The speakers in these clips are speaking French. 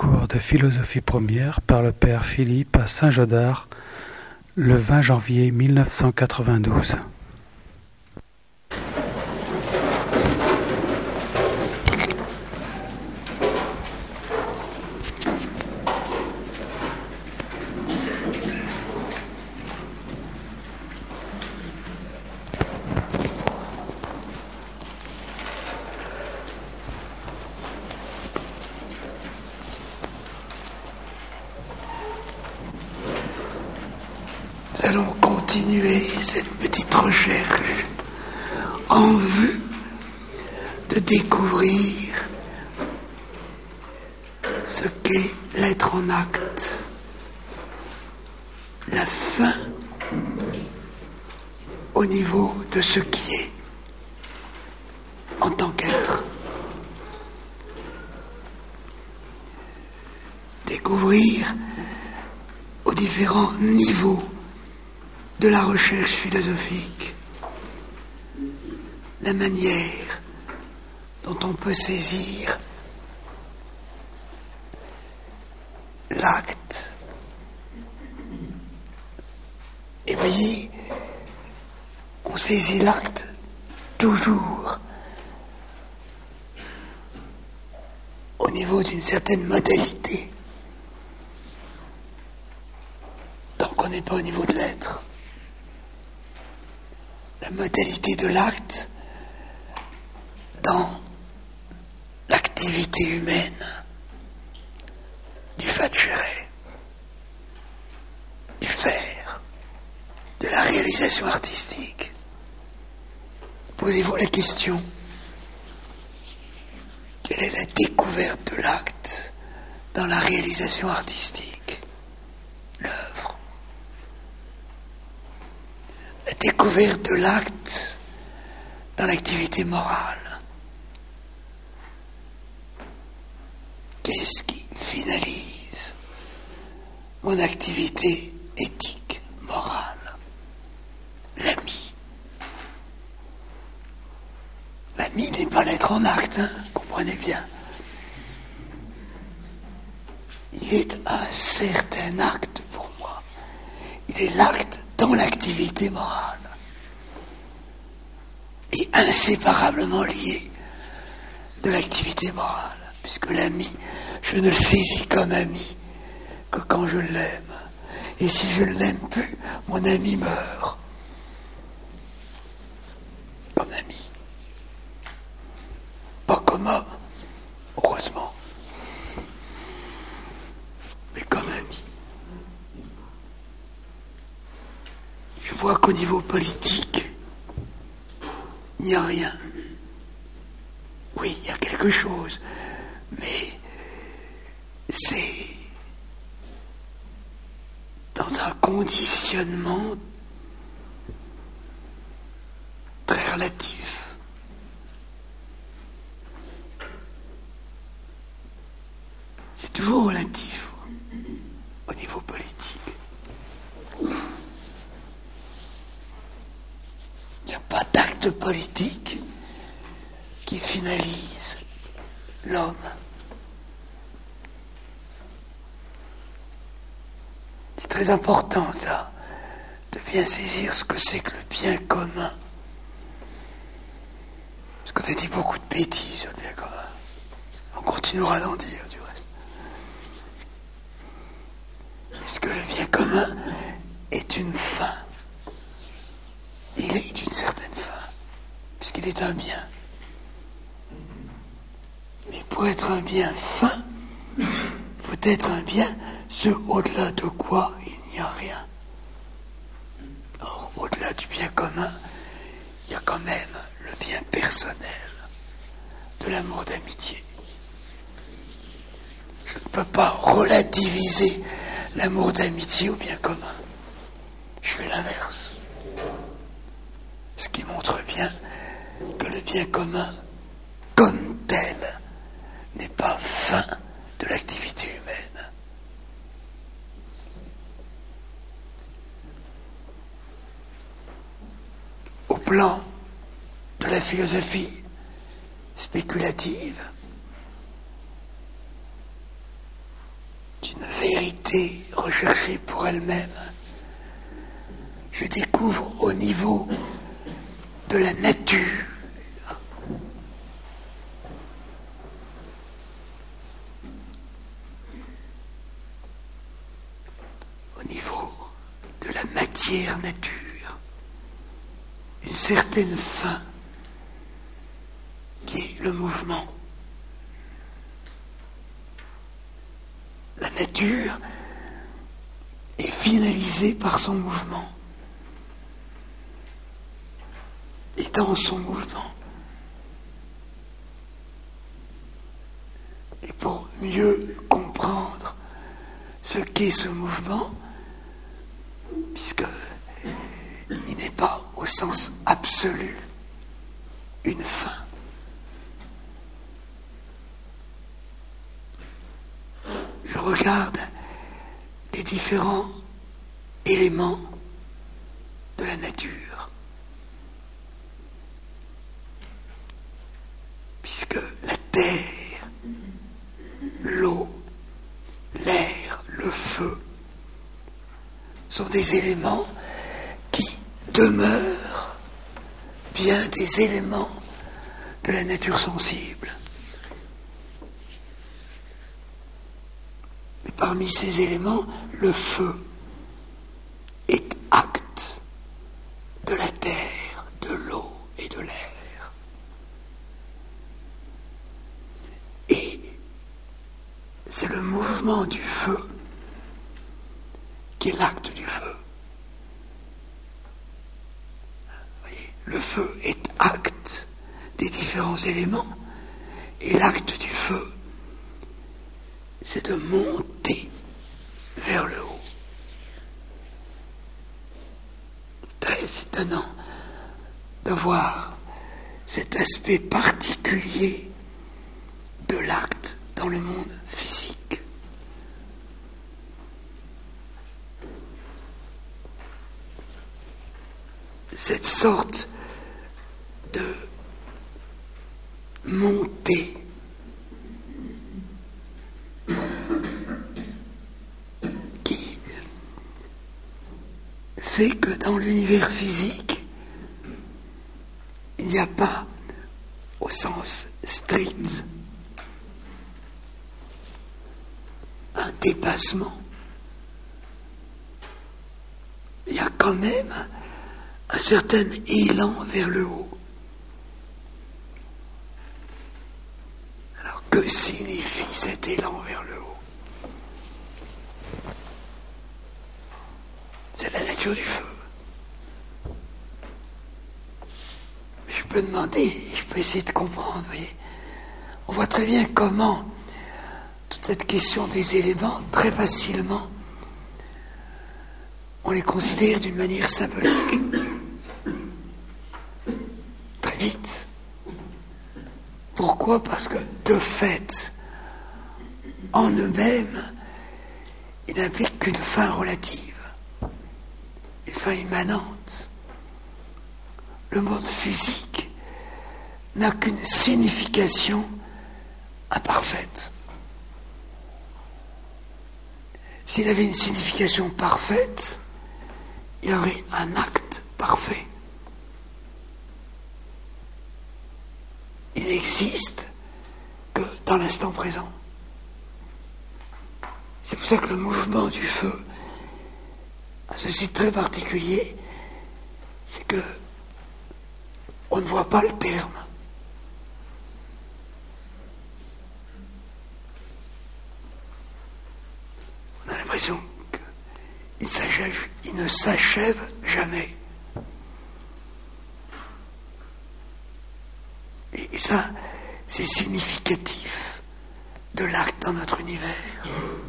cours de philosophie première par le père Philippe à Saint-Jodard le 20 janvier 1992. Nous allons continuer cette petite recherche en vue de découvrir ce qu'est l'être en acte, la fin au niveau de ce qui est en tant qu'être. Découvrir aux différents niveaux de la recherche philosophique la manière dont on peut saisir l'acte. Et voyez, on saisit l'acte toujours au niveau d'une certaine modalité, tant qu'on n'est pas au niveau de l'être. La modalité de l'acte dans l'activité humaine du facere, du faire, de la réalisation artistique. Posez-vous la question, quelle est la découverte de l'acte dans la réalisation artistique, l'œuvre? La découverte de l'acte dans l'activité morale. Qu'est-ce qui finalise mon activité éthique, morale? L'ami. L'ami n'est pas l'être en acte, comprenez bien. Il est un certain acte pour moi. Il est l'acte dans l'activité morale. Et inséparablement lié de l'activité morale. Puisque l'ami, je ne le saisis comme ami que quand je l'aime. Et si je ne l'aime plus, mon ami meurt. Comme ami. Pas comme homme, heureusement. Mais comme ami. Je vois qu'au niveau politique, il n'y a rien. Oui, il y a quelque chose, mais c'est dans un conditionnement très relatif. C'est toujours relatif au niveau politique. Il n'y a pas d'acte politique qui finalise l'homme. C'est très important, ça, de bien saisir ce que c'est que le bien commun. Parce qu'on a dit beaucoup de bêtises sur le bien commun. On continuera d'en dire, du reste. Est-ce que le bien commun est une fin? Il est une certaine fin, puisqu'il est un bien. Mais pour être un bien fin, faut être un bien, ce au-delà de quoi il n'y a rien. Or, au-delà du bien commun, il y a quand même le bien personnel de l'amour d'amitié. Je ne peux pas relativiser l'amour d'amitié au bien commun. Je fais l'inverse. Ce qui montre bien que le bien commun, comme tel, n'est pas fin de l'activité humaine. Au plan de la philosophie spéculative, l'humanité recherchée pour elle-même, je découvre au niveau de la nature nature, une certaine fin qui est le mouvement. La nature est finalisée par son mouvement. Et dans son mouvement. Et pour mieux comprendre ce qu'est ce mouvement, puisque il n'est pas au sens absolu une fin. Je regarde les différents éléments de la nature, puisque la terre, l'eau, l'air, le feu sont des éléments qui demeurent bien des éléments de la nature sensible. Mais parmi ces éléments, le feu est acte de la terre, de l'eau et de l'air. Et c'est le mouvement du feu qui est l'acte du feu. Le feu est acte des différents éléments, et l'acte du feu, c'est de monter vers le haut. Très étonnant de voir cet aspect particulier de l'acte dans le monde physique. Cette sorte de montée qui fait que dans l'univers physique, il n'y a pas, au sens strict, un dépassement. Il y a quand même un certain élan vers le haut. Alors, que signifie cet élan vers le haut? C'est la nature du feu. Je peux demander, je peux essayer de comprendre, vous voyez. On voit très bien comment toute cette question des éléments, très facilement, on les considère d'une manière symbolique. Très vite. Pourquoi? Parce que, de fait, en eux-mêmes, ils n'impliquent qu'une fin relative, une fin immanente. Le monde physique n'a qu'une signification imparfaite. S'il avait une signification parfaite, il aurait un acte parfait. Il n'existe que dans l'instant présent. C'est pour ça que le mouvement du feu a ceci de très particulier, c'est que on ne voit pas le terme. On a l'impression qu'il ne s'achève jamais. Et ça, c'est significatif de l'acte dans notre univers.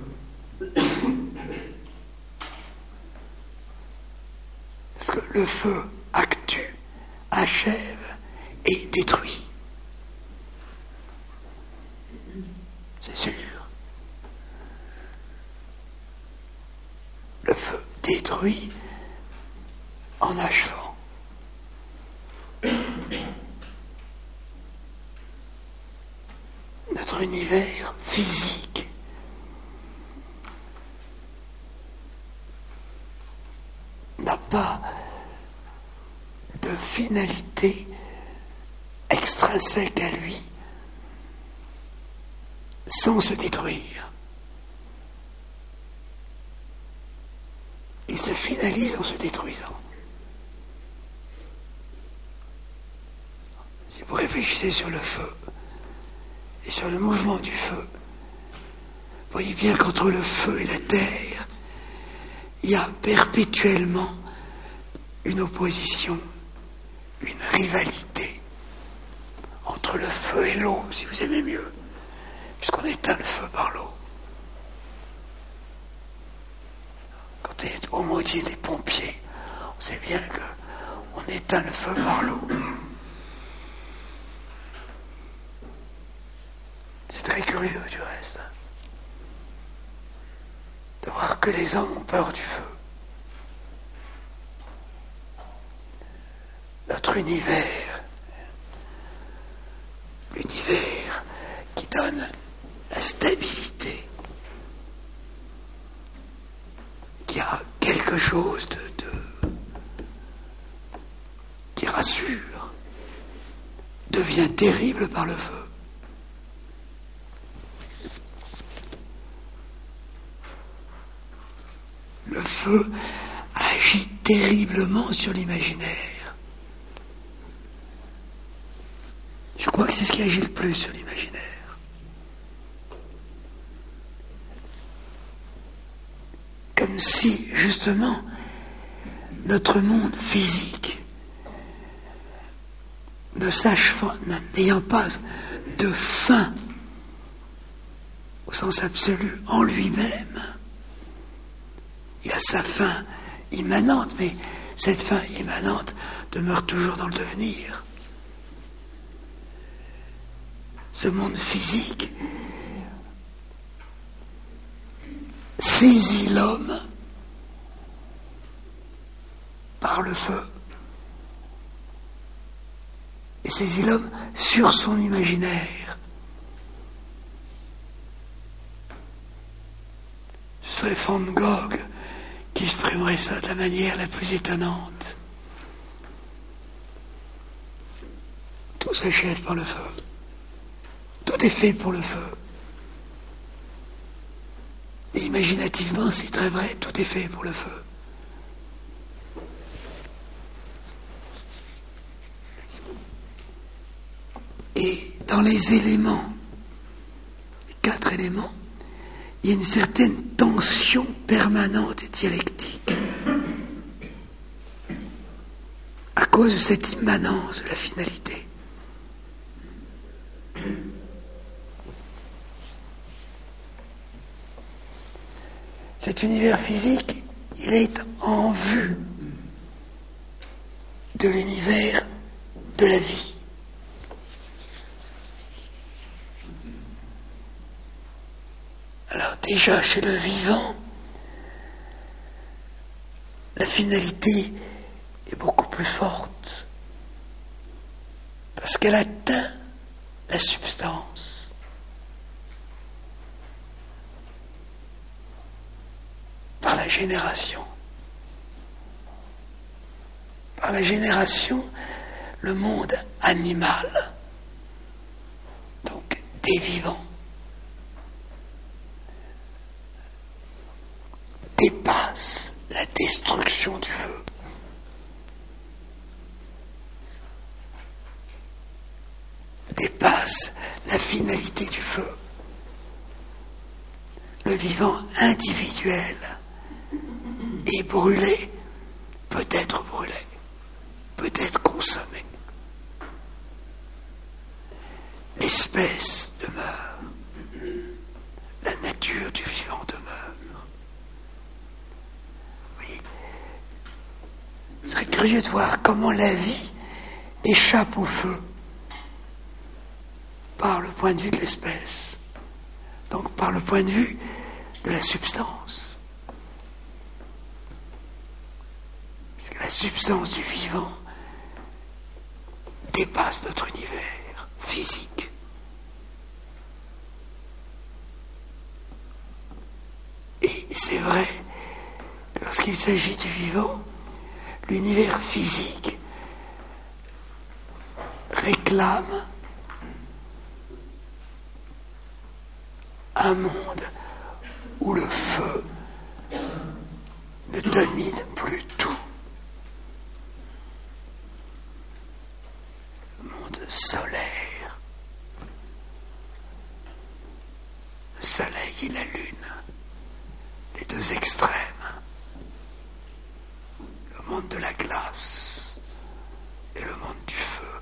Parce que le feu actue, achève et détruit. C'est sûr. Le feu détruit en achevant. Notre univers physique finalité extrinsèque à lui sans se détruire. Il se finalise en se détruisant. Si vous réfléchissez sur le feu et sur le mouvement du feu, vous voyez bien qu'entre le feu et la terre, il y a perpétuellement une opposition, une rivalité entre le feu et l'eau, si vous aimez mieux, puisqu'on éteint le feu par l'eau. Quand on est au maudit des pompiers, on sait bien qu'on éteint le feu par l'eau. C'est très curieux du reste, de voir que les hommes ont peur du feu. Notre univers, l'univers qui donne la stabilité, qui a quelque chose qui rassure, devient terrible par le feu. Le feu agit terriblement sur l'imaginaire. Je crois que c'est ce qui agit le plus sur l'imaginaire. Comme si, justement, notre monde physique, n'ayant pas de fin, au sens absolu, en lui-même, il a sa fin immanente, mais cette fin immanente demeure toujours dans le devenir. Ce monde physique saisit l'homme par le feu et saisit l'homme sur son imaginaire. Ce serait Van Gogh qui exprimerait ça de la manière la plus étonnante. Tout s'achève par le feu. Tout est fait pour le feu. Et imaginativement, c'est très vrai, tout est fait pour le feu. Et dans les éléments, les 4 éléments, il y a une certaine tension permanente et dialectique à cause de cette immanence de la finalité. Cet univers physique, il est en vue de l'univers de la vie. Alors déjà, chez le vivant, la finalité est beaucoup plus forte, parce qu'elle atteint la substance. Par la génération. Par la génération, le monde animal, donc des vivants, dépasse la destruction du feu. Dépasse la finalité du feu. Le vivant individuel est brûlé, peut être consommé. L'espèce demeure. La nature du vivant demeure. Oui. Ce serait curieux de voir comment la vie échappe au feu par le point de vue de l'espèce, donc par le point de vue de la substance. Parce que la substance du vivant dépasse notre univers physique. Et c'est vrai, lorsqu'il s'agit du vivant, l'univers physique réclame un monde où le feu ne domine plus tout. Le monde solaire. Le soleil et la lune, les deux extrêmes. Le monde de la glace et le monde du feu.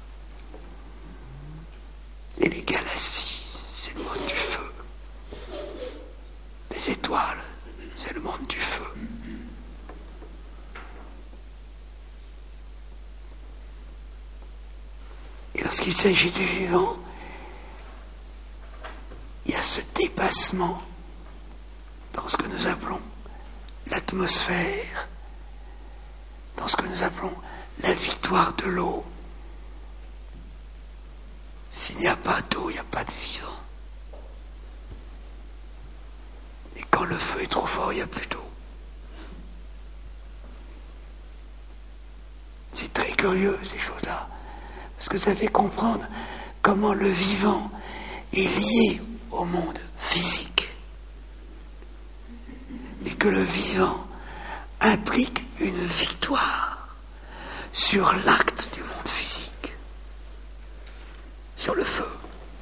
Et les galaxies, c'est le monde du feu. Les étoiles, c'est le monde du feu. Et lorsqu'il s'agit du vivant, il y a ce dépassement dans ce que nous appelons l'atmosphère, dans ce que nous appelons la victoire de l'eau. S'il n'y a pas d'eau, il n'y a pas de vivant. Et quand le feu est trop fort, il n'y a plus d'eau. C'est très curieux, ces choses-là, parce que ça fait comprendre comment le vivant est lié au monde physique. Et que le vivant implique une victoire sur l'acte du monde physique, sur le feu.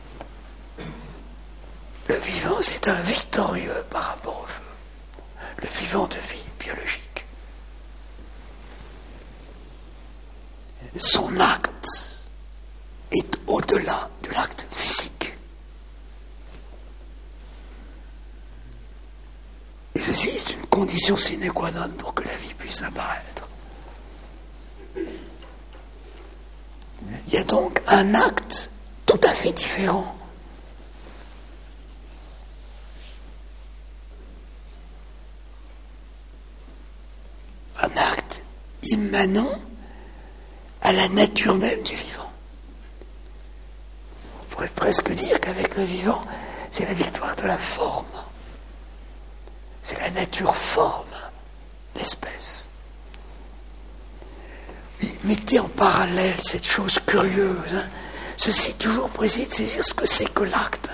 Le vivant, c'est un victorieux par rapport au feu. Le vivant de vie biologique. Son acte est au-delà de l'acte physique. Et ceci, c'est une condition sine qua non pour que la vie puisse apparaître. Il y a donc un acte tout à fait différent. Un acte immanent à la nature même du vivant. On pourrait presque dire qu'avec le vivant, c'est la victoire de la forme. C'est la nature forme l'espèce. Mettez en parallèle cette chose curieuse. Hein. Ceci toujours pour essayer de saisir ce que c'est que l'acte.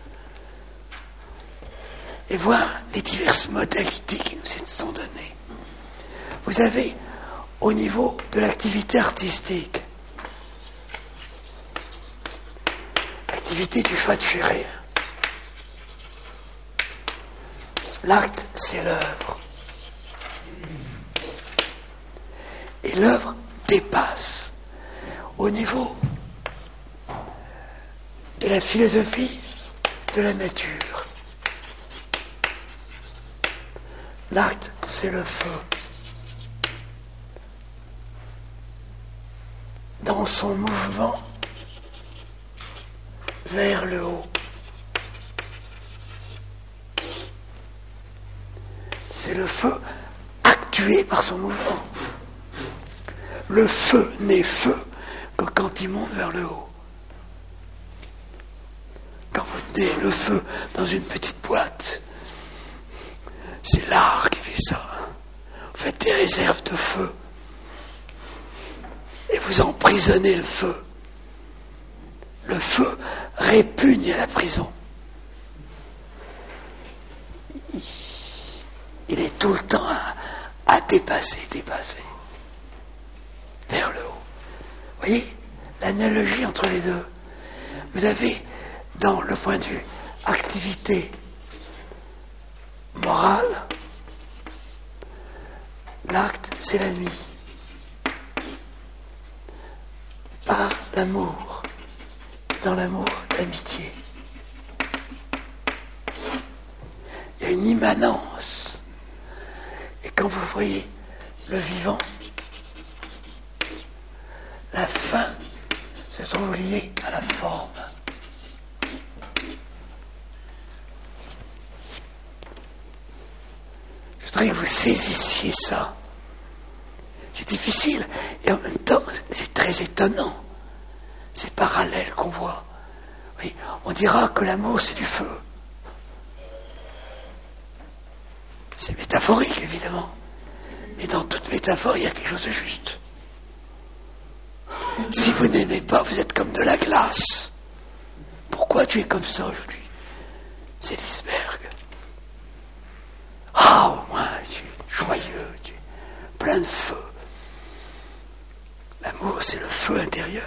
Et voir les diverses modalités qui nous sont données. Vous avez, au niveau de l'activité artistique, l'activité du facere. L'acte, c'est l'œuvre. Et l'œuvre dépasse. Au niveau de la philosophie de la nature, l'acte, c'est le feu. Dans son mouvement vers le haut. C'est le feu actué par son mouvement. Le feu n'est feu que quand il monte vers le haut. Quand vous tenez le feu dans une petite boîte, c'est l'art qui fait ça. Vous faites des réserves de feu. Et vous emprisonnez le feu. Le feu répugne à la prison. Il est tout le temps à dépasser vers le haut. Vous voyez l'analogie entre les deux. Vous avez, dans le point de vue activité morale, l'acte, c'est la nuit. Par l'amour, et dans l'amour d'amitié. Il y a une immanence. Et quand vous voyez le vivant, la fin se trouve liée à la forme. Je voudrais que vous saisissiez ça. C'est difficile et en même temps c'est très étonnant. Ces parallèles qu'on voit. Oui, on dira que l'amour c'est du feu. C'est métaphorique évidemment. Mais dans toute métaphore il y a quelque chose de juste. Si vous n'aimez pas, vous êtes comme de la glace. Pourquoi tu es comme ça aujourd'hui? C'est l'iceberg. Ah, au moins, tu es joyeux, tu es plein de feu. L'amour, c'est le feu intérieur.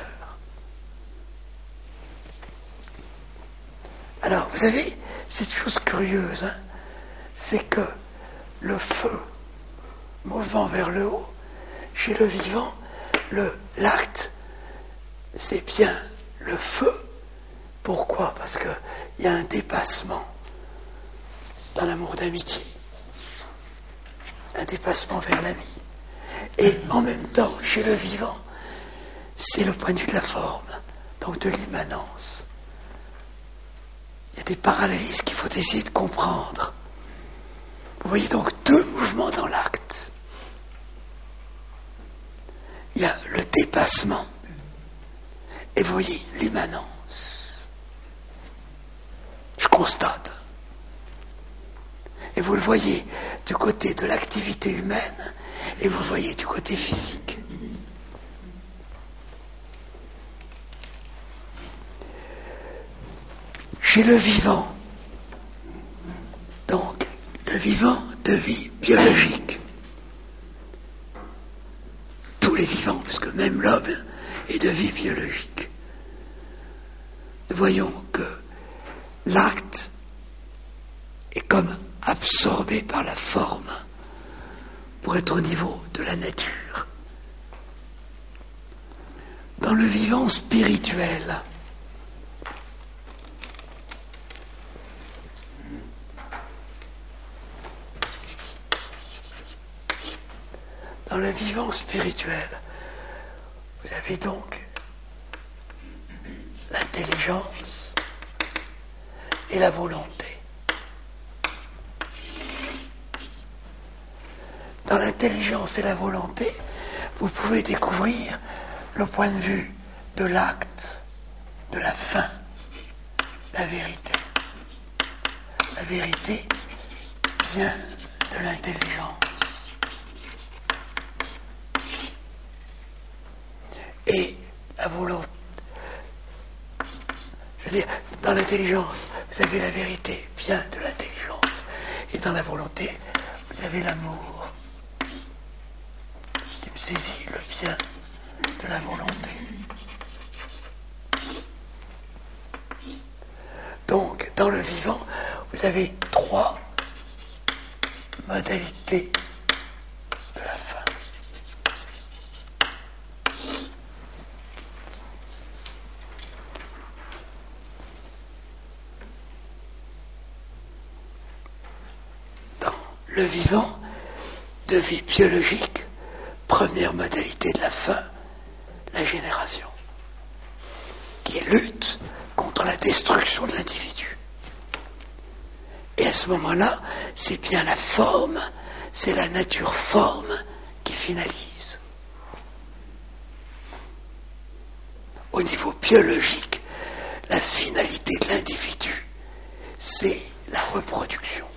Alors, vous avez cette chose curieuse, hein, c'est que le feu, mouvement vers le haut, chez le vivant, l'acte, c'est bien le feu. Pourquoi? Parce qu'il y a un dépassement dans l'amour d'amitié, un dépassement vers la vie. Et en même temps, chez le vivant, c'est le point de vue de la forme, donc de l'immanence. Il y a des parallélismes qu'il faut essayer de comprendre. Vous voyez donc deux mouvements dans l'acte. Il y a le dépassement et vous voyez l'immanence. Je constate. Et vous le voyez du côté de l'activité humaine et vous le voyez du côté physique. Chez le vivant, donc le vivant de vie biologique, tous les vivants, parce que même l'homme est de vie biologique, nous voyons que l'acte est comme absorbé par la forme pour être au niveau de la nature. Dans le vivant spirituel, dans le vivant spirituel, vous avez donc l'intelligence et la volonté. Dans l'intelligence et la volonté, vous pouvez découvrir le point de vue de l'acte, de la fin, la vérité. La vérité vient de l'intelligence. Et la volonté. Je veux dire, dans l'intelligence, vous avez la vérité, vient de l'intelligence. Et dans la volonté, vous avez l'amour, qui me saisit le bien de la volonté. Donc, dans le vivant, vous avez trois modalités de la fin. Le vivant de vie biologique, première modalité de la fin, la génération, qui lutte contre la destruction de l'individu. Et à ce moment-là, c'est bien la forme, c'est la nature forme qui finalise. Au niveau biologique, la finalité de l'individu, c'est la reproduction.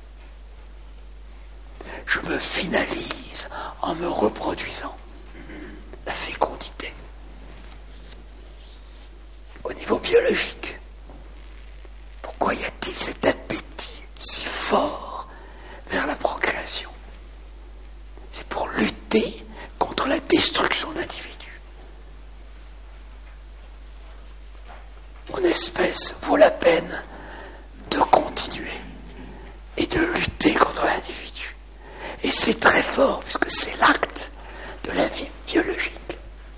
Je me finalise en me reproduisant. La fécondité. Au niveau biologique, pourquoi y a-t-il cet appétit si fort vers la procréation? C'est pour lutter contre la destruction d'individus. Mon espèce vaut la peine de continuer et de lutter contre l'individu. Et c'est très fort, puisque c'est l'acte de la vie biologique.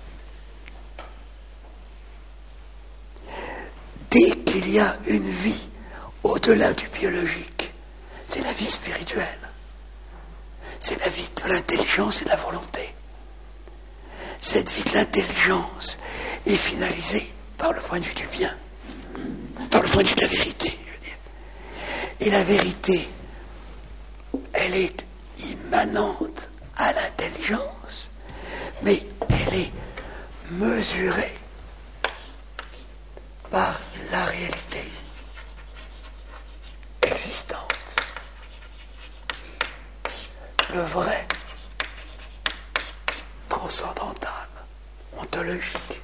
Dès qu'il y a une vie au-delà du biologique, c'est la vie spirituelle. C'est la vie de l'intelligence et de la volonté. Cette vie de l'intelligence est finalisée par le point de vue du bien, par le point de vue de la vérité, je veux dire. Et la vérité, elle est immanente à l'intelligence, mais elle est mesurée par la réalité existante. Le vrai transcendantal, ontologique.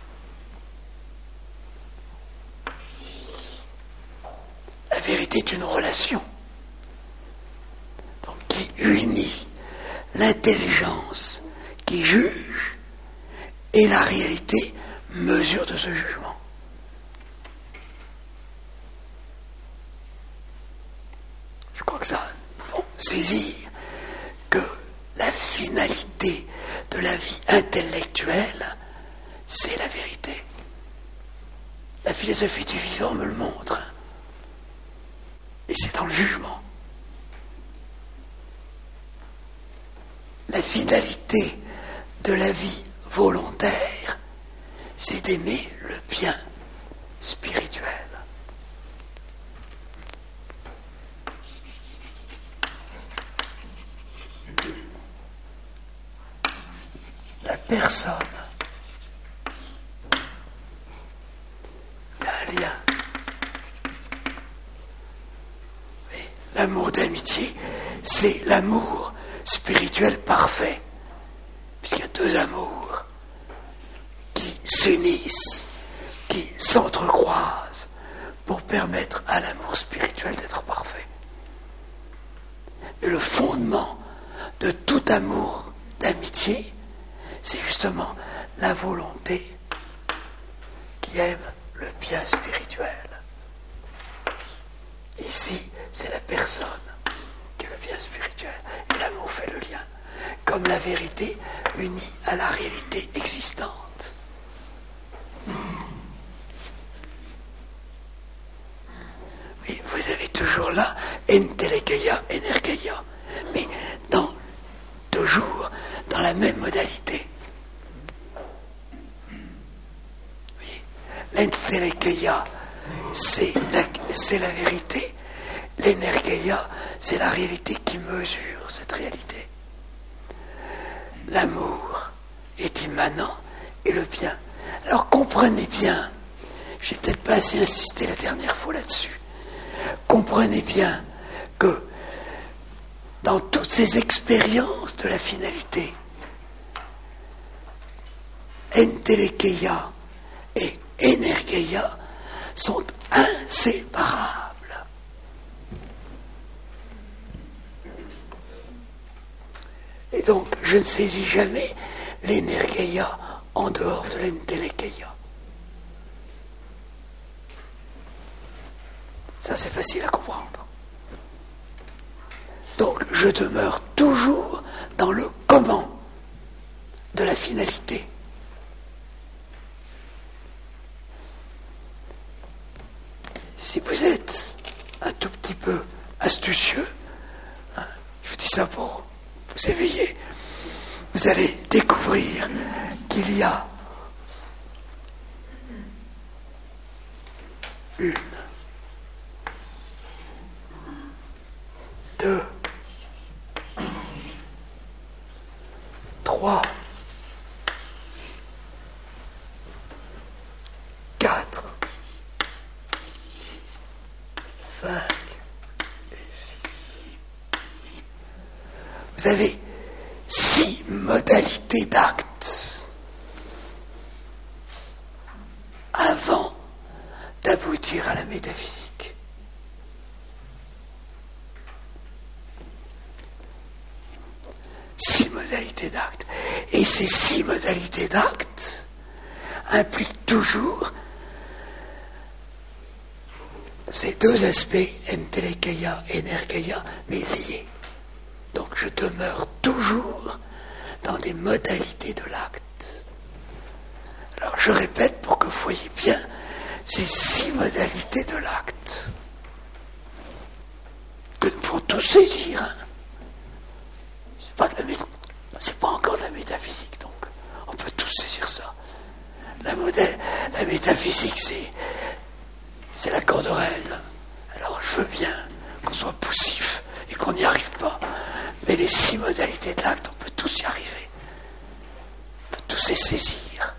La vérité est une relation donc, qui unit l'intelligence qui juge et la réalité mesure de ce jugement. Je crois que ça, nous pouvons saisir que la finalité de la vie intellectuelle, c'est la vérité. La philosophie du vivant me le montre. Hein. Et c'est dans le jugement. La finalité de la vie volontaire, c'est d'aimer le bien spirituel. La personne, il y a un lien. Oui, l'amour d'amitié, c'est l'amour spirituel parfait, puisqu'il y a deux amours qui s'unissent, qui s'entrecroisent pour permettre à l'amour spirituel d'être parfait. Et le fondement de tout amour d'amitié, c'est justement la volonté qui aime le bien spirituel. Ici, c'est la personne qui est le bien spirituel. Et l'amour fait le lien. Comme la vérité unie à la réalité existante. Oui, vous avez toujours là entelekeia, energeia. Mais toujours dans la même modalité. Oui. L'entelekeia, c'est la vérité. L'energeia, c'est la réalité qui mesure cette réalité. L'amour est immanent et le bien. Alors comprenez bien, je n'ai peut-être pas assez insisté la dernière fois là-dessus, comprenez bien que dans toutes ces expériences de la finalité, entelekeia et energeia sont inséparables. Et donc, je ne saisis jamais l'energeia en dehors de l'entelekeia. Ça, c'est facile à comprendre. Donc, je demeure toujours dans le comment de la finalité. Si vous êtes un tout petit peu astucieux, hein, je vous dis ça pour vous éveiller, vous allez découvrir qu'il y a une, deux, trois, quatre, cinq et six. Vous avez 6 modalités d'actes avant d'aboutir à la métaphysique. Six modalités d'actes. Et ces 6 modalités d'actes impliquent toujours ces deux aspects, entelekeia, energeia, mais liés. Donc je demeure toujours dans des modalités de l'acte. Alors je répète pour que vous voyez bien ces 6 modalités de l'acte que nous pouvons tous saisir. Hein. C'est pas encore de la métaphysique, donc on peut tous saisir ça. La métaphysique, c'est la corde raide. Alors je veux bien qu'on soit poussif et qu'on n'y arrive pas. Mais les 6 modalités de l'acte, on peut tous y arriver. On peut tous les saisir.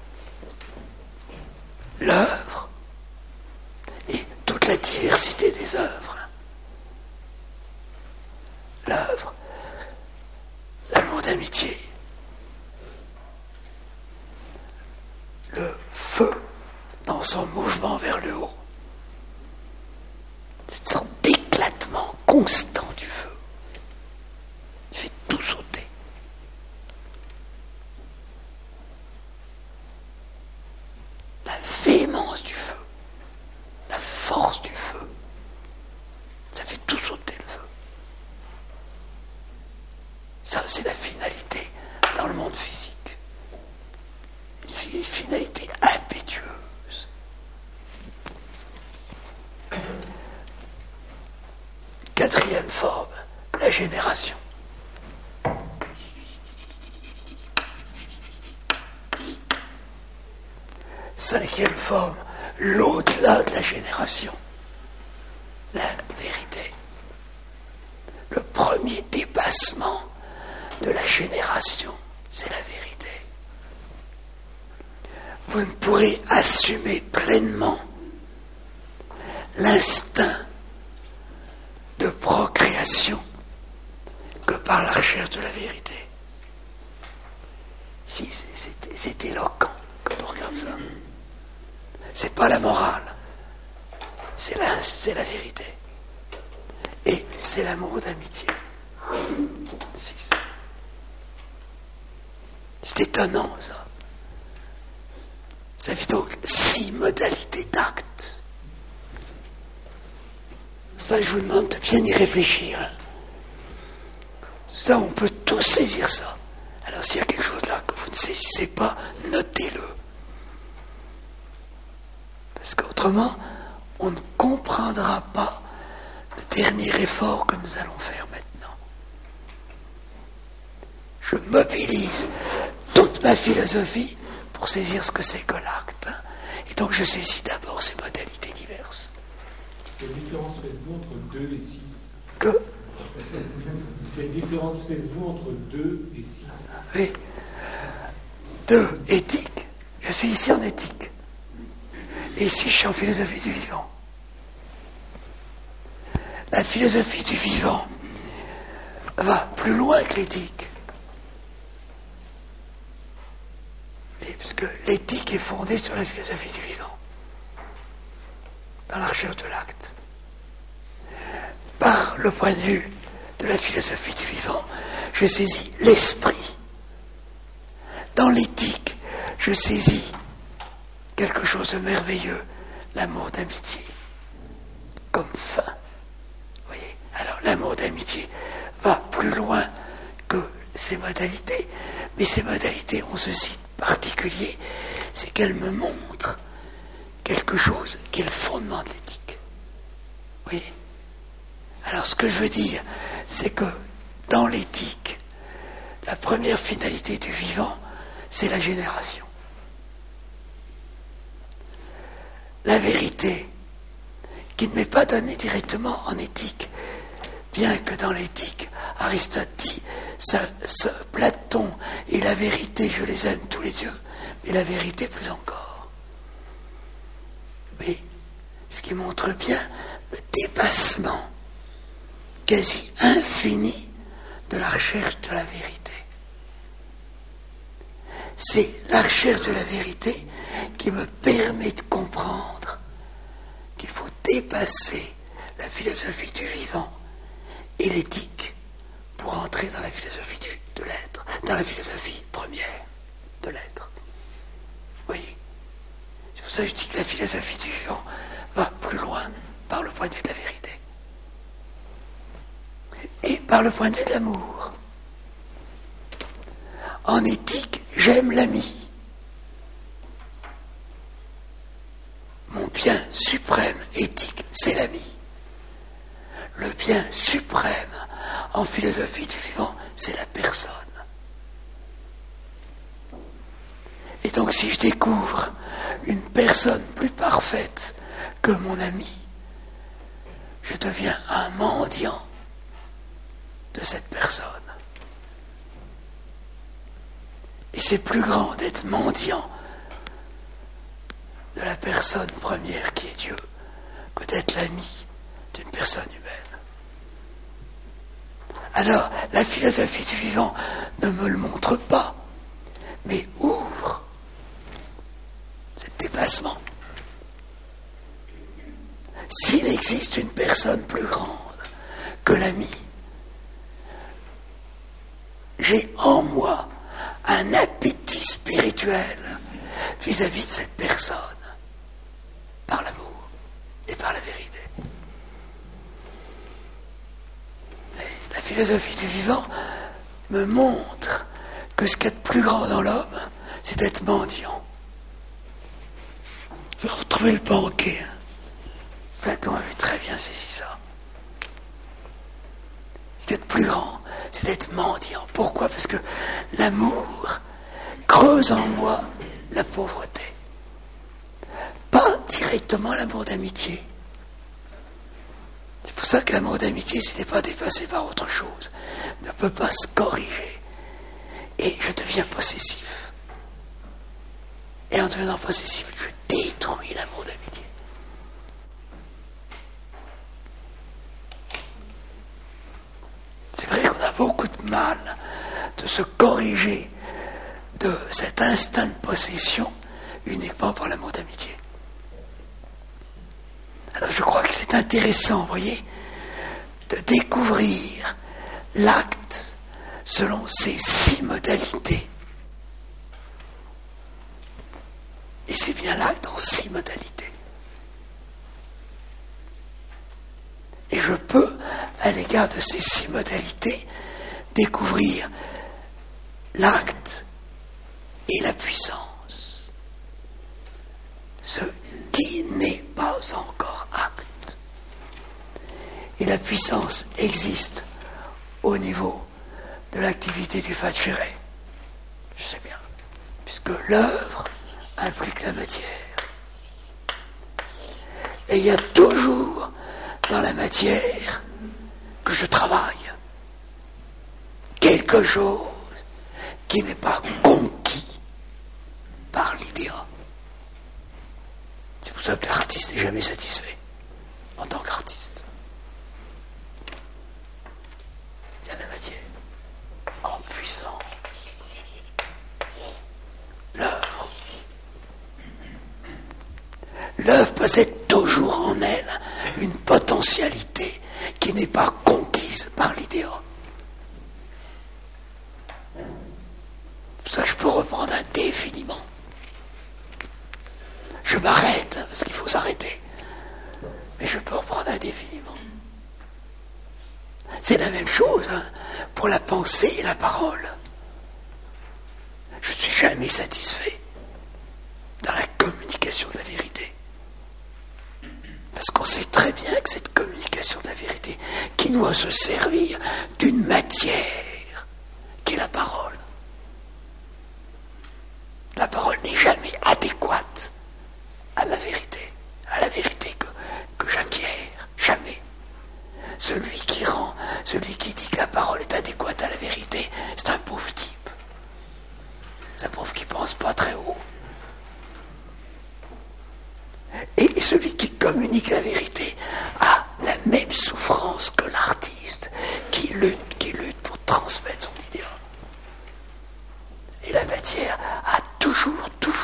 L'œuvre et toute la diversité des œuvres. L'œuvre, l'amour d'amitié, Cette sorte d'éclatement constant du feu. Il fait tout sauter. La véhémence du feu, la force du feu, ça fait tout sauter le feu. Ça, c'est la finalité dans le monde physique. Une finalité impétueuse. Quatrième forme, la génération. Cinquième forme, l'au-delà de la génération, la vérité. Le premier dépassement de la génération, c'est la vérité. Vous ne pourrez assumer pleinement l'instinct de procréation que par la recherche de la vérité. Si, c'est éloquent quand on regarde ça. C'est pas la morale, c'est la vérité. Et c'est l'amour d'amitié. 6. C'est étonnant, ça. Ça fait donc 6 modalités d'actes. Ça, je vous demande de bien y réfléchir. Hein. Ça, on peut tous saisir ça. Alors, s'il y a quelque chose là que vous ne saisissez pas, notez-le. Parce qu'autrement, on ne comprendra pas le dernier effort que nous allons faire maintenant. Je mobilise toute ma philosophie pour saisir ce que c'est que l'acte. Hein. Et donc, je saisis d'abord ces modalités diverses. Quelle différence faites-vous entre 2 et 6 ? Que Quelle différence faites-vous entre 2 et 6 ? Oui. 2, éthique. Je suis ici en éthique. Et ici, je suis en philosophie du vivant. La philosophie du vivant va plus loin que l'éthique. Et puisque l'éthique est fondée sur la philosophie du vivant, dans la recherche de l'acte. Par le point de vue de la philosophie du vivant, je saisis l'esprit. Dans l'éthique, je saisis quelque chose de merveilleux, l'amour d'amitié, comme fin. Vous voyez ? Alors l'amour d'amitié va plus loin que ces modalités, mais ces modalités ont ceci de particulier, c'est qu'elles me montrent quelque chose qui est le fondement de l'éthique. Vous voyez ? Alors ce que je veux dire, c'est que dans l'éthique, la première finalité du vivant, c'est la génération. La vérité, qui ne m'est pas donnée directement en éthique, bien que dans l'éthique, Aristote dit, Platon et la vérité, je les aime tous les dieux, mais la vérité plus encore. Mais ce qui montre bien le dépassement quasi infini de la recherche de la vérité. C'est la recherche de la vérité qui me permet de comprendre qu'il faut dépasser la philosophie du vivant et l'éthique pour entrer dans la philosophie de l'être, dans la philosophie première de l'être. Vous voyez ? C'est pour ça que je dis que la philosophie du vivant va plus loin par le point de vue de la vérité. Et par le point de vue de l'amour. En éthique, j'aime l'ami. Mon bien suprême éthique, c'est l'ami. Le bien suprême en philosophie du vivant, c'est la personne. Et donc si je découvre une personne plus parfaite que mon ami, je deviens un mendiant de cette personne. Et c'est plus grand d'être mendiant de la personne première qui est Dieu que d'être l'ami d'une personne humaine. Alors, la philosophie du vivant ne me le montre pas, mais ouvre ce dépassement. S'il existe une personne personne plus grande que l'ami. J'ai en moi un appétit spirituel vis-à-vis de cette personne, par l'amour et par la vérité. La philosophie du vivant me montre que ce qu'il y a de plus grand dans l'homme, c'est d'être mendiant. Je vais retrouver le banquet. Platon avait très bien saisi ça. Ce qu'il y a de plus grand, c'est d'être mendiant. Pourquoi ? Parce que l'amour creuse en moi la pauvreté. Pas directement l'amour d'amitié. C'est pour ça que l'amour d'amitié, s'il n'est pas dépassé par autre chose, ne peut pas se corriger. Et je deviens possessif. Et en devenant possessif, je détruis l'amour d'amitié. C'est vrai qu'on a beaucoup de mal de se corriger de cet instinct de possession uniquement par l'amour d'amitié. Alors je crois que c'est intéressant, vous voyez, de découvrir l'acte selon ses 6 modalités. Et c'est bien l'acte en 6 modalités. Et je peux, à l'égard de ces 6 modalités, découvrir l'acte et la puissance. Ce qui n'est pas encore acte. Et la puissance existe au niveau de l'activité du facere. Je sais bien, puisque l'œuvre implique la matière. Et il y a toujours dans la matière que je travaille quelque chose qui n'est pas conquis par l'idéal. C'est pour ça que l'artiste n'est jamais satisfait en tant qu'artiste. Il y a la matière en puissance. L'œuvre. L'œuvre possède toujours en elle une potentialité qui n'est pas conquise par l'idéal. Pour ça, je peux reprendre indéfiniment. Je m'arrête, parce qu'il faut s'arrêter. Mais je peux reprendre indéfiniment. C'est la même chose pour la pensée et la parole. Je ne suis jamais satisfait dans la communication de la vérité. Parce qu'on sait très bien que cette communication de la vérité, qui doit se servir d'une matière, qui est la parole. La parole n'est jamais adéquate à ma vérité, à la vérité que j'acquiers. Jamais. Celui qui dit que la parole est adéquate à la vérité, c'est un pauvre type. C'est un pauvre qui ne pense pas très haut. Et celui qui communique la vérité a la même souffrance que l'artiste qui lutte pour transmettre son idéal. Et la matière a toujours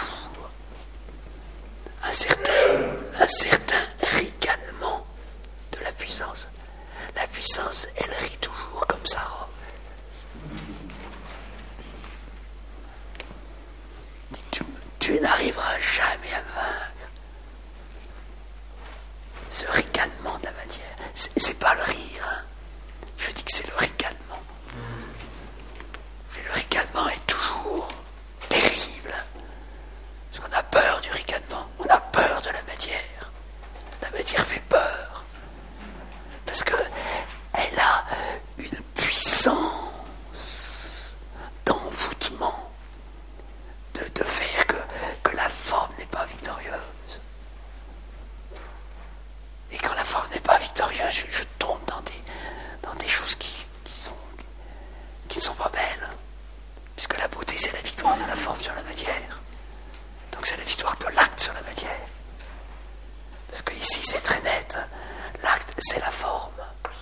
un certain ricanement de la puissance. La puissance, elle rit toujours comme sa robe. Tu n'arriveras jamais à me vaincre. Ce ricanement de la matière, c'est pas le rire. Hein. Je dis que c'est le ricanement. Et le ricanement est toujours terrible. Parce qu'on a peur du ricanement. On a peur de la matière. La matière fait peur. Parce qu'elle a une puissance d'envoûtement, de faire que la forme n'est pas victorieuse. Et quand la forme n'est pas victorieuse, je tombe dans des choses qui ne sont pas belles. Puisque la beauté, c'est la victoire de la forme sur la matière. Donc c'est la victoire de l'acte sur la matière. Parce que ici, c'est très net. L'acte, c'est la forme.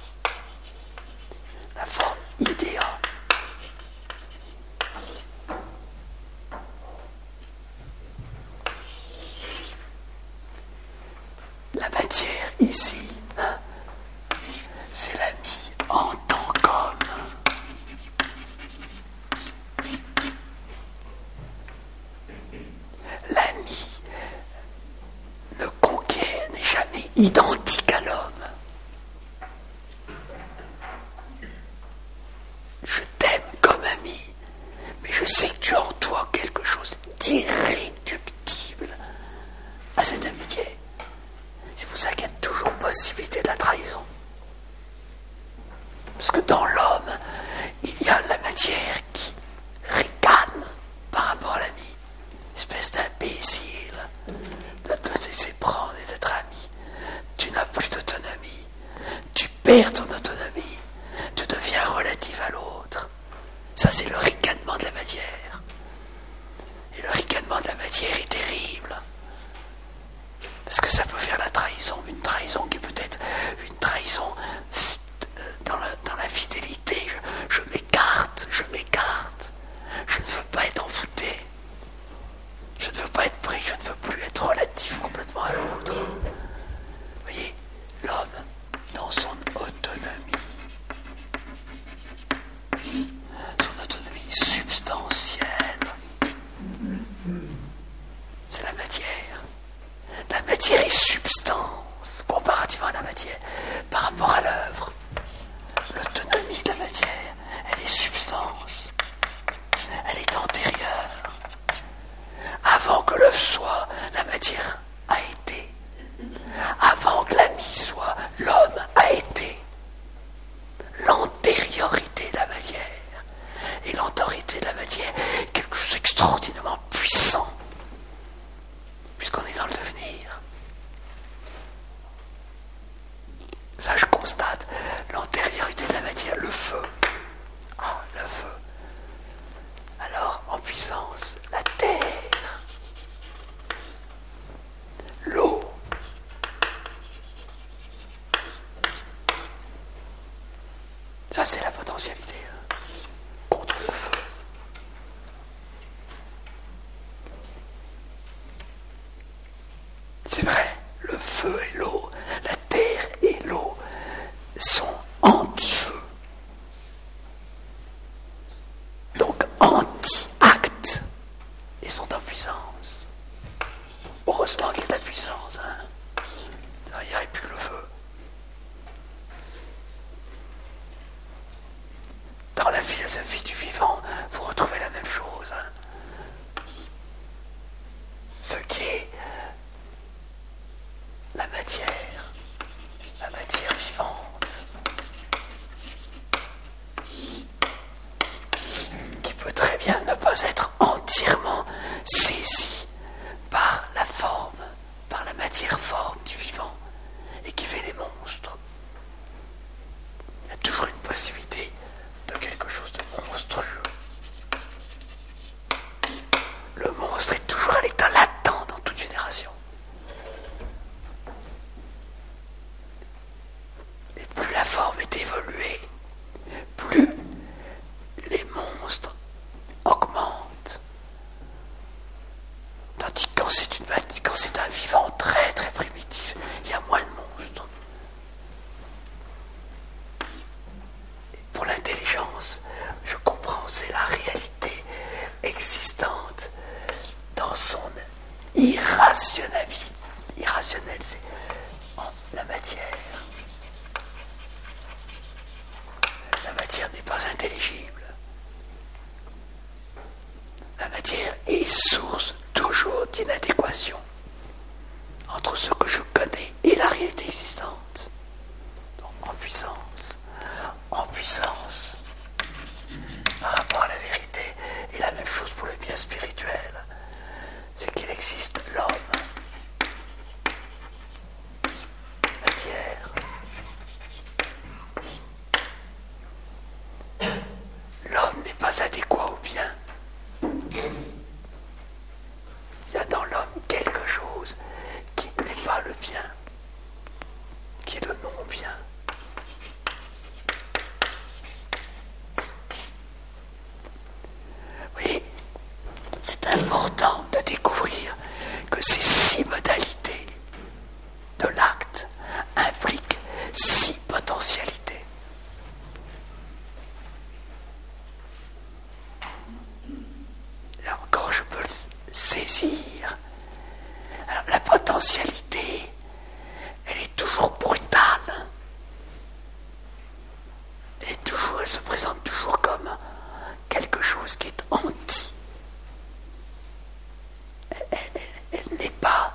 c'est l'ami en tant qu'homme. L'ami n'est jamais identique à l'homme. Je t'aime comme ami, mais je sais que tu as en toi quelque chose d'irréductible à cette amitié. C'est pour ça qu'il y a toujours possibilité de la trahison. Parce que dans l'homme, il y a la matière qui ricane par rapport à l'ami. Espèce d'imbécile, de te laisser prendre et d'être ami. Tu n'as plus d'autonomie. Tu perds ton autonomie. Tu deviens relatif à l'autre. Ça, c'est le ricanement de la matière. Et le ricanement de la matière est terrible. Parce que ça peut faire la trahison. Une trahison qui peut être une trahison dans la fidélité. Je m'écarte. Je ne veux pas être envoûté. Je ne veux pas être pris. Je ne veux plus être relatif complètement à l'autre. Vous voyez, l'homme, dans son autonomie substantielle, c'est la matière. La matière est substance, comparativement à la matière, par rapport à l'œuvre. L'autonomie de la matière, elle est substance. Elle est antérieure. Avant que l'œuvre soit, la matière a été. Avant que l'ami soit, l'homme a été. L'antériorité de la matière. Et l'antériorité de la matière est quelque chose d'extraordinairement puissant, puisqu'on est dans le devenir. Ça, je constate l'antériorité de la matière, le feu. Ah, le feu. Alors, en puissance, la terre, l'eau. Ça, c'est la potentialité contre le feu. C'est vrai, le feu et l'eau, la terre et l'eau sont anti-feu. Donc anti-acte. Et sont en puissance. Heureusement qu'il y a de la puissance. Il n'y aurait plus que le feu. Dans la philosophie du vivant, vous retrouvez la même chose. Ce qui est la matière vivante, qui peut très bien ne pas être entièrement saisie par la forme, par la matière forme du vivant, et qui fait les monstres. Il y a toujours une possibilité de quelque chose de monstrueux. Le monstre est toujours à l'état latent dans toute génération. Et plus la forme est évoluée, plus les monstres augmentent. Tandis que quand c'est un vivant très très primitif, il y a moins de monstres. Pour l'intelligence, je comprends, c'est la réalité existante dans son irrationalité. Irrationnel, c'est la matière. La matière n'est pas intelligible. La matière est source toujours d'inadéquation entre ce que je connais et la réalité existante. Donc, en puissance par rapport à la vérité. Et la même chose pour le bien spirituel, c'est qu'il existe l'homme, matière, elle se présente toujours comme quelque chose qui est anti. Elle n'est pas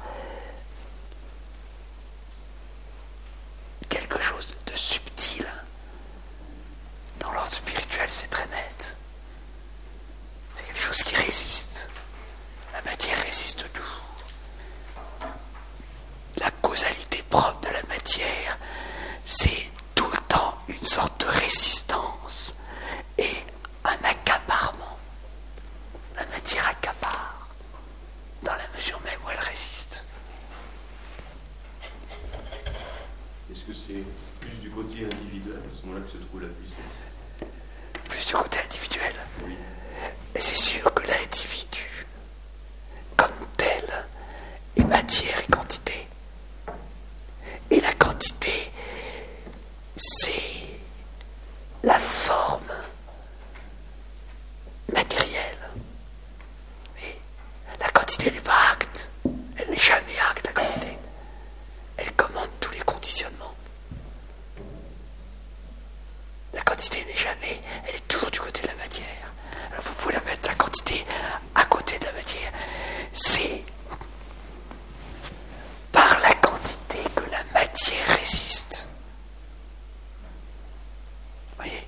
quelque chose de subtil. Dans l'ordre spirituel, c'est très net. C'est quelque chose qui résiste. La matière résiste toujours. La causalité propre de la matière, c'est tout le temps une sorte de résistance et un accaparement. La matière accapare dans la mesure même où elle résiste. Est-ce que c'est plus du côté individuel à ce moment-là que se trouve la puissance? Plus du côté individuel. Oui. Et c'est sûr que l'individu, comme tel, est matière et quantité. Et la quantité, c'est la forme matérielle. Mais la quantité n'est pas acte. Elle n'est jamais acte, la quantité. Elle commande tous les conditionnements. La quantité n'est jamais, elle est toujours du côté de la matière. Alors vous pouvez la mettre, la quantité, à côté de la matière. C'est par la quantité que la matière résiste. Vous voyez?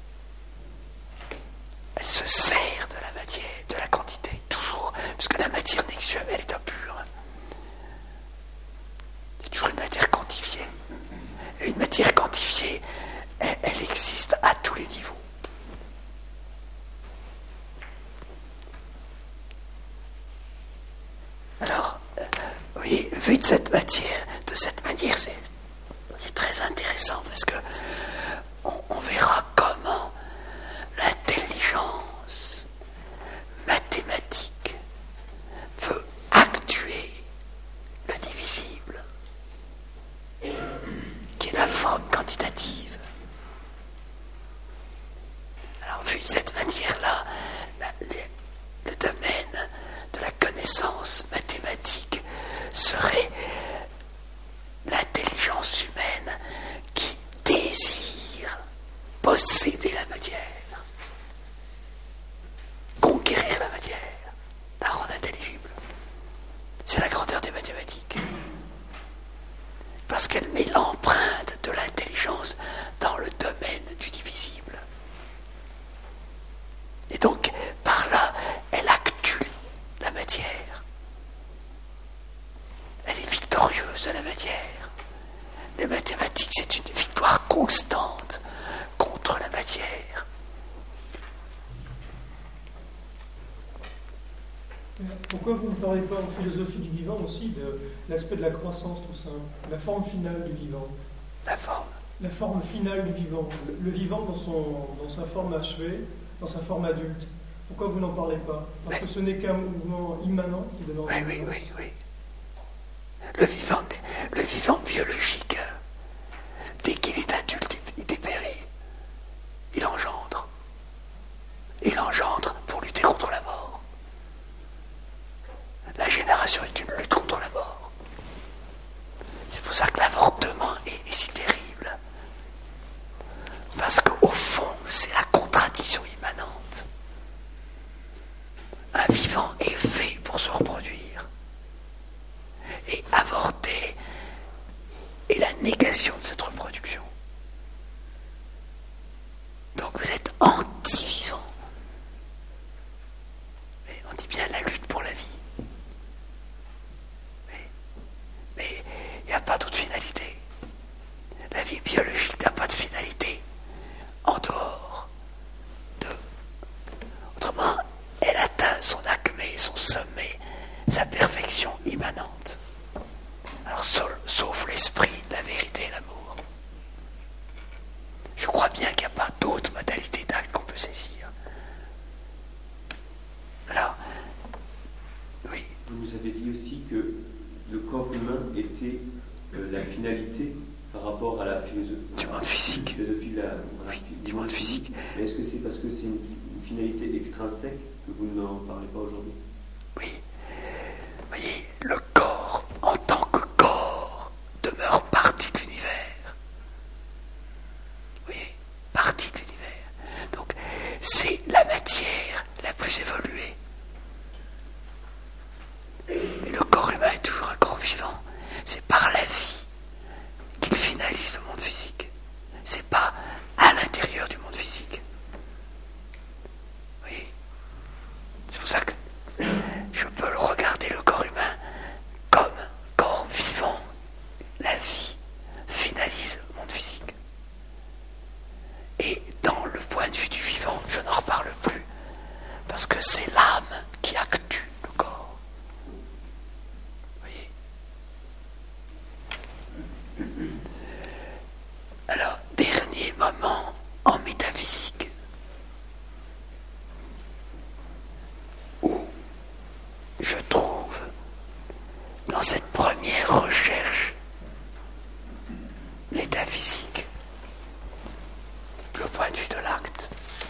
Elle se sert de la matière, de la quantité, toujours. Parce que la matière n'existe jamais, elle est impure. C'est toujours une matière quantifiée. Et une matière quantifiée, elle existe à tous les niveaux. Alors, oui, vu de cette matière, de cette manière, c'est très intéressant parce que on verra comment l'intelligence mathématique veut actuer le divisible, qui est la forme quantitative. Alors, vu de cette manière-là, le domaine de la connaissance mathématique serait l'intelligence humaine qui désire posséder la matière, conquérir la matière, la rendre intelligible. C'est la grandeur des mathématiques. Parce qu'elle met l'empreinte de l'intelligence dans le domaine du divisible. Et donc, par là, elle actue la matière. Elle est victorieuse de la matière. Les mathématiques, c'est une victoire constante contre la matière. Pourquoi vous ne parlez pas en philosophie du vivant aussi de l'aspect de la croissance tout simple, la forme finale du vivant? La forme. La forme finale du vivant, le vivant dans sa forme achevée, dans sa forme adulte. Pourquoi vous n'en parlez pas? Parce que ce n'est qu'un mouvement immanent qui demande... Oui. Le vivant biologique, dès qu'il est adulte, il dépérit. Il engendre. Il engendre pour lutter contre la mort. La génération est une lutte contre la mort. C'est pour ça que l'avortement est si terrible. Parce qu'au fond, c'est la contradiction immanente. Un vivant est fait pour se reproduire. Et avorter est la négation de cette reproduction. Donc vous êtes anti-vivant. Mais on dit bien la lutte pour la vie. Mais il n'y a pas d'autre finalité. La vie biologique n'a pas de finalité en dehors de... Autrement, elle atteint son acmé, son sommet, sa perfection immanente. Alors, sauf l'esprit, la vérité et l'amour. Je crois bien qu'il n'y a pas d'autre modalité d'acte qu'on peut saisir. Alors, oui. Vous avez dit aussi que le corps humain était la finalité par rapport à la philosophie Du monde physique. Du monde physique. Mais est-ce que c'est parce que c'est une finalité extrinsèque que vous n'en parlez pas aujourd'hui? Oui. Vous voyez, le corps, en tant que corps, demeure partie de l'univers. Vous voyez, partie de l'univers. c'est la matière la plus évoluée. Et le corps humain est toujours un corps vivant. C'est par la vie qu'il finalise le monde physique. C'est pas à l'intérieur du monde physique. Vous voyez ? C'est pour ça que je peux le regarder, le corps humain, comme corps vivant. La vie finalise le monde physique. Et dans le point de vue du vivant, je n'en reparle plus, parce que c'est l'âme qui actue le corps. Vous voyez ? Alors, dernier moment en métaphysique, où je trouve, dans cette première recherche métaphysique, le point de vue de l'acte.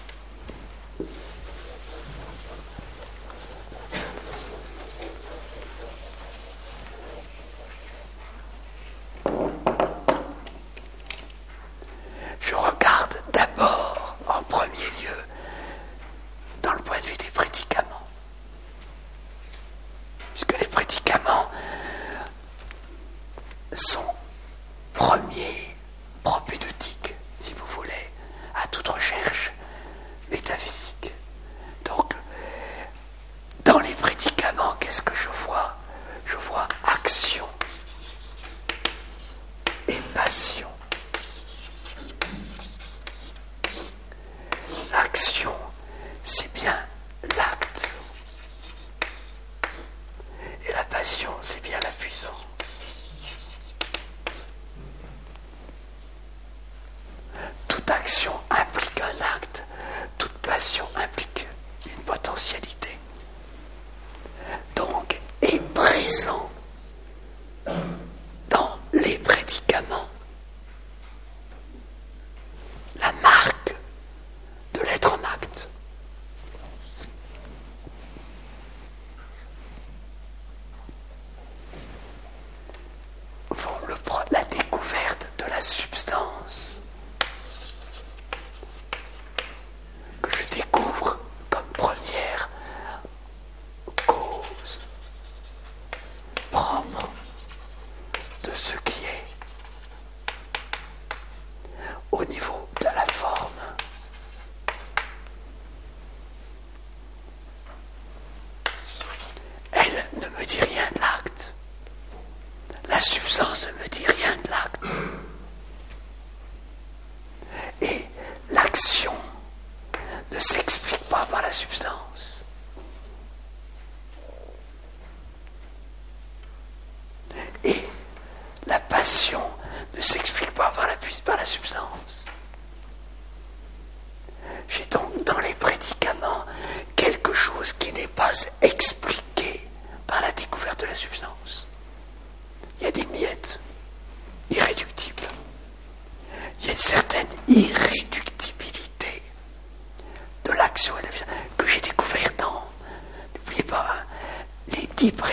Je regarde d'abord, en premier lieu, dans le point de vue des prédicaments. Puisque les prédicaments sont premiers propédeutiques, si vous voulez, à toute recherche métaphysique. Donc, dans les prédicaments, qu'est-ce que je vois ? Je vois action et passion. L'action, c'est bien l'acte. Et la passion, c'est bien la puissance. Toute action implique un acte, toute passion implique une potentialité. Donc, est présent dans les prédicaments la marque de l'être en acte. La découverte de la substance que je découvre comme première cause propre de ce qui est au niveau de la forme. Elle ne me dit rien de l'acte. La substance ne me dit rien de l'acte. Et l'action ne s'explique pas par la substance. Et la passion ne s'explique pas par la substance. J'ai donc dans les prédicaments quelque chose qui n'est pas expliqué par la découverte de la substance. Il y a des miettes irréductibles. Il y a une certaine irréductibilité de l'action et de la vie que j'ai découvert dans, n'oubliez pas, hein, les 10 prédicaments